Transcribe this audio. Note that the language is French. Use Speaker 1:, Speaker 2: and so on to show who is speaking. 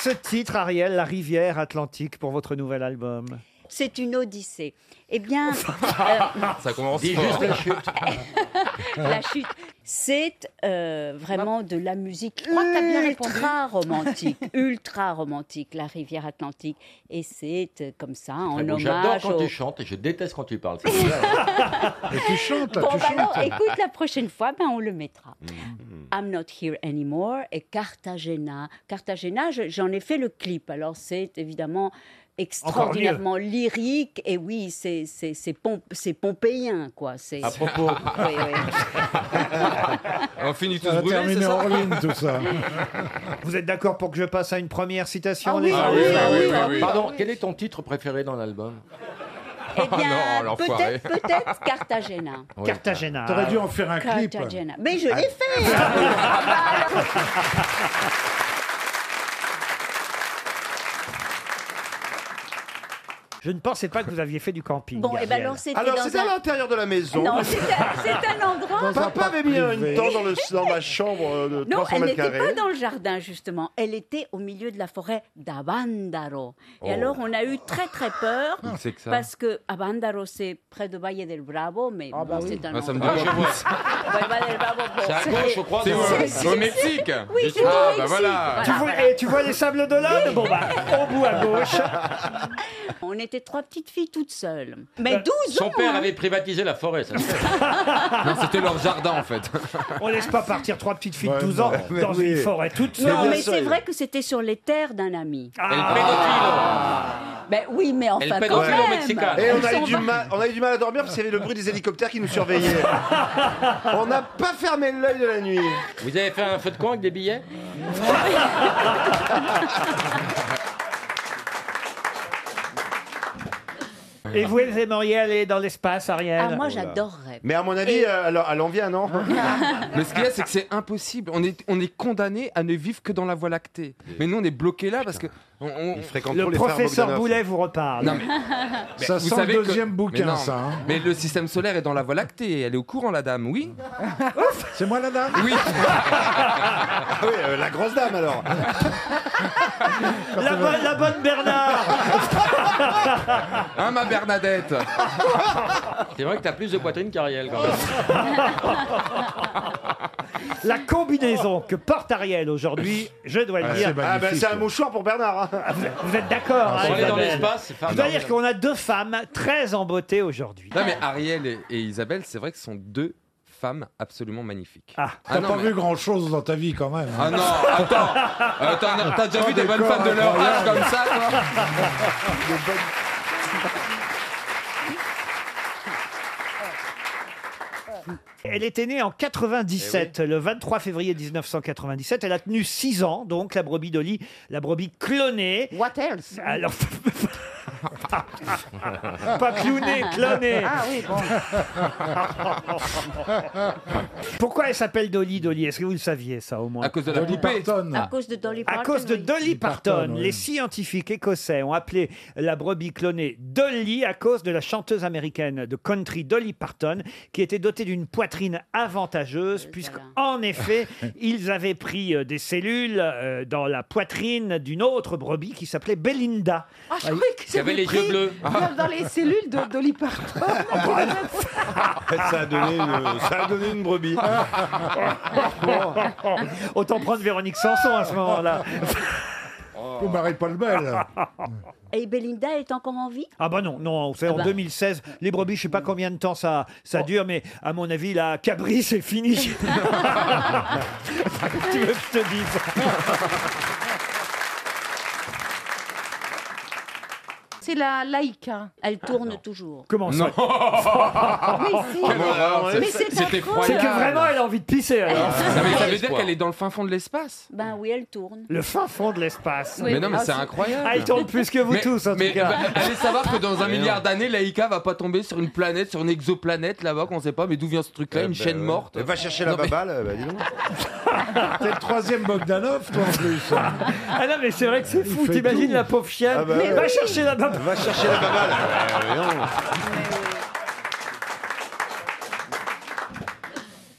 Speaker 1: ce titre, Ariel, La rivière Atlantique, pour votre nouvel album?
Speaker 2: C'est une odyssée. Eh bien,
Speaker 3: Ça commence
Speaker 4: Dis
Speaker 3: fort.
Speaker 4: juste la chute.
Speaker 2: la chute, c'est vraiment de la musique
Speaker 5: crois que t'as bien répondu.
Speaker 2: ultra romantique, La rivière Atlantique. Et c'est comme ça, en
Speaker 4: J'adore
Speaker 2: hommage
Speaker 4: quand
Speaker 2: au...
Speaker 4: tu chantes et je déteste quand tu parles. C'est bizarre.
Speaker 6: Et tu chantes,
Speaker 2: Bon,
Speaker 6: tu
Speaker 2: bah alors,
Speaker 6: chantes.
Speaker 2: écoute, la prochaine fois, on le mettra. I'm Not Here Anymore et Cartagena. Cartagena, j'en ai fait le clip. Alors, c'est évidemment extraordinairement lyrique. Et oui, c'est pompéien, quoi.
Speaker 4: À propos,
Speaker 2: Oui, oui.
Speaker 3: On finit tous
Speaker 6: Ça va
Speaker 3: brûlés, c'est
Speaker 6: terminer
Speaker 3: ça
Speaker 6: en ligne, tout ça.
Speaker 1: Vous êtes d'accord pour que je passe à une première citation,
Speaker 2: Ah
Speaker 1: les
Speaker 2: oui,
Speaker 1: amis?
Speaker 3: oui.
Speaker 4: pardon, quel est ton titre préféré dans l'album?
Speaker 2: Eh bien,
Speaker 3: non, l'enfoiré.
Speaker 2: peut-être Cartagena.
Speaker 1: Cartagena.
Speaker 6: T'aurais dû en faire un clip.
Speaker 2: Cartagena. Mais je l'ai fait.
Speaker 1: Je ne pensais pas que vous aviez fait du camping.
Speaker 2: Bon, et ben
Speaker 1: Ariel.
Speaker 2: alors c'était
Speaker 7: Alors,
Speaker 2: dans
Speaker 7: c'était à
Speaker 2: un...
Speaker 7: l'intérieur de la maison.
Speaker 2: Non, c'est un endroit...
Speaker 7: Papa avait mis une temps dans ma chambre de
Speaker 2: Non,
Speaker 7: 300
Speaker 2: elle
Speaker 7: mètres
Speaker 2: n'était
Speaker 7: carrés.
Speaker 2: pas dans le jardin, justement. Elle était au milieu de la forêt d'Abándaro. Et alors, on a eu très, très peur.
Speaker 3: C'est que ça.
Speaker 2: Parce que Abándaro, c'est près de Valle del Bravo, mais bon, c'est un
Speaker 3: Ah, ça me
Speaker 2: endroit...
Speaker 3: dit
Speaker 2: Valle del Bravo, bon,
Speaker 4: C'est à gauche, je crois.
Speaker 3: C'est
Speaker 4: dans-
Speaker 3: au Mexique.
Speaker 2: Oui, c'est
Speaker 3: Ah,
Speaker 2: au
Speaker 3: bah
Speaker 2: Mexique.
Speaker 3: voilà.
Speaker 1: Tu vois les sables d'Olonne? Bon, bah, au bout à gauche.
Speaker 2: On était trois petites filles toutes seules. Mais 12
Speaker 4: Son
Speaker 2: ans,
Speaker 4: père
Speaker 2: hein.
Speaker 4: avait privatisé la forêt, ça se fait.
Speaker 3: Non, c'était leur jardin en fait.
Speaker 1: On laisse pas partir trois petites filles de
Speaker 6: Ouais,
Speaker 1: 12 ans
Speaker 6: mais
Speaker 1: dans
Speaker 6: oui.
Speaker 1: une forêt toute seule.
Speaker 2: Non,
Speaker 7: bien
Speaker 2: mais
Speaker 7: sûr.
Speaker 2: c'est vrai que c'était sur les terres d'un ami.
Speaker 4: Et le pédophile.
Speaker 2: Ben oui, mais enfin,
Speaker 4: Elle
Speaker 2: quand
Speaker 4: pédophile au
Speaker 2: même.
Speaker 4: Mexicain.
Speaker 7: Et on
Speaker 2: Ils
Speaker 7: a, eu
Speaker 2: sont
Speaker 7: du
Speaker 2: va-
Speaker 7: mal, on a eu du mal à dormir parce qu'il y avait le bruit des hélicoptères qui nous surveillaient. On n'a pas fermé l'œil de la nuit.
Speaker 4: Vous avez fait un feu de camp avec des billets?
Speaker 1: Et vous aimeriez aller dans l'espace, Ariel?
Speaker 2: Ah, moi, j'adorerais.
Speaker 7: Mais à mon avis,
Speaker 2: Et-
Speaker 7: alors, elle en vient, non?
Speaker 3: Mais ce qu'il y a, c'est que c'est impossible. On est condamné à ne vivre que dans la Voie lactée. Mais nous, on est bloqué là parce que
Speaker 7: Il fréquente
Speaker 1: Le
Speaker 7: trop les frères
Speaker 1: professeur
Speaker 7: Bogdanov.
Speaker 1: Boulet vous reparle.
Speaker 3: Non, mais
Speaker 6: Ça
Speaker 3: vous
Speaker 6: sent
Speaker 3: savez
Speaker 6: le
Speaker 3: que-
Speaker 6: deuxième
Speaker 3: Mais
Speaker 6: bouquin,
Speaker 3: non,
Speaker 6: ça. hein.
Speaker 3: Mais le système solaire est dans la Voie lactée. Elle est au courant, la dame, oui.
Speaker 6: C'est moi la dame?
Speaker 3: Oui.
Speaker 7: Ah oui, la grosse dame alors.
Speaker 1: La bonne Bernard.
Speaker 3: Hein, ma Bernadette.
Speaker 4: C'est vrai que t'as plus de poitrine qu'Ariel quand même.
Speaker 1: La combinaison que porte Ariel aujourd'hui, je dois le dire.
Speaker 6: c'est
Speaker 7: Ah ben c'est un mouchoir pour Bernard. Hein.
Speaker 1: Vous êtes d'accord, hein,
Speaker 4: Pour aller dans
Speaker 1: Isabelle?
Speaker 4: l'espace, c'est
Speaker 1: Je dois
Speaker 4: formidable.
Speaker 1: dire qu'on a deux femmes très en beauté aujourd'hui.
Speaker 3: Non, mais Ariel et Isabelle, c'est vrai que ce sont deux femmes absolument magnifiques.
Speaker 1: Ah.
Speaker 6: T'as
Speaker 3: non,
Speaker 6: pas
Speaker 3: mais-
Speaker 6: vu grand chose dans ta vie quand même.
Speaker 3: Ah non, attends, t'as déjà vu des bonnes femmes de leur âge comme ça, toi?
Speaker 1: Elle était née en 97, le 23 février 1997. Elle a tenu 6 ans, donc, la brebis Dolly, la brebis clonée.
Speaker 5: What else?
Speaker 1: Alors, pas clownée, clonée.
Speaker 5: Ah oui, bon.
Speaker 1: Pourquoi elle s'appelle Dolly, Dolly? Est-ce que vous le saviez, ça, au moins?
Speaker 3: À cause de la
Speaker 6: Dolly
Speaker 3: poupée.
Speaker 6: Parton.
Speaker 2: À cause de Dolly Parton.
Speaker 1: À cause de
Speaker 2: oui.
Speaker 1: Dolly Parton,
Speaker 6: Parton, oui.
Speaker 1: les scientifiques écossais ont appelé la brebis clonée Dolly à cause de la chanteuse américaine de country Dolly Parton, qui était dotée d'une poitrine avantageuse, puisqu'en effet, ils avaient pris des cellules dans la poitrine d'une autre brebis qui s'appelait Belinda.
Speaker 5: Ah, je croyais que
Speaker 4: Qui avait les
Speaker 5: pris
Speaker 4: yeux bleus.
Speaker 5: dans les cellules de Dolly Parton.
Speaker 7: Ça a donné une brebis.
Speaker 1: Autant prendre Véronique Sanson à ce moment-là.
Speaker 6: Ou Marie-Paul Bell.
Speaker 2: Et Belinda est encore en vie?
Speaker 1: Ah bah non, non, c'est en 2016. Les brebis, je sais pas combien de temps ça dure, mais à mon avis, la cabri, c'est fini. Tu veux que je te dise?
Speaker 5: C'est la Laïka.
Speaker 2: Elle tourne toujours.
Speaker 1: Comment ça?
Speaker 5: Mais si. Mais c'est
Speaker 3: C'est
Speaker 5: affreux.
Speaker 3: effroyable.
Speaker 1: C'est que vraiment, elle a envie de pisser, alors.
Speaker 3: Non, mais ça veut dire qu'elle est dans le fin fond de l'espace.
Speaker 2: Ben oui, elle tourne.
Speaker 1: Le fin fond de l'espace.
Speaker 2: Oui.
Speaker 3: Mais non, mais
Speaker 2: Ah,
Speaker 3: c'est
Speaker 2: c'est-
Speaker 3: incroyable.
Speaker 1: Ah, il tourne plus que vous
Speaker 3: Mais-
Speaker 1: tous, en
Speaker 3: mais,
Speaker 1: tout cas.
Speaker 3: bah, allez savoir que dans un milliard d'années, Laïka va pas tomber sur une planète, sur une exoplanète là-bas qu'on sait pas, mais d'où vient ce truc-là, une chaîne morte.
Speaker 7: Va chercher la
Speaker 3: Non, mais-
Speaker 7: baballe, bah dis donc.
Speaker 6: T'es le troisième Bogdanov, toi, en plus.
Speaker 1: Ah non, mais c'est vrai que c'est fou.
Speaker 6: fait
Speaker 1: T'imagines
Speaker 6: tout.
Speaker 1: la pauvre chienne?
Speaker 7: Ah bah
Speaker 1: Mais
Speaker 7: ouais.
Speaker 1: va chercher la baballe.
Speaker 7: Va chercher la baballe. Non.
Speaker 2: Mais oui.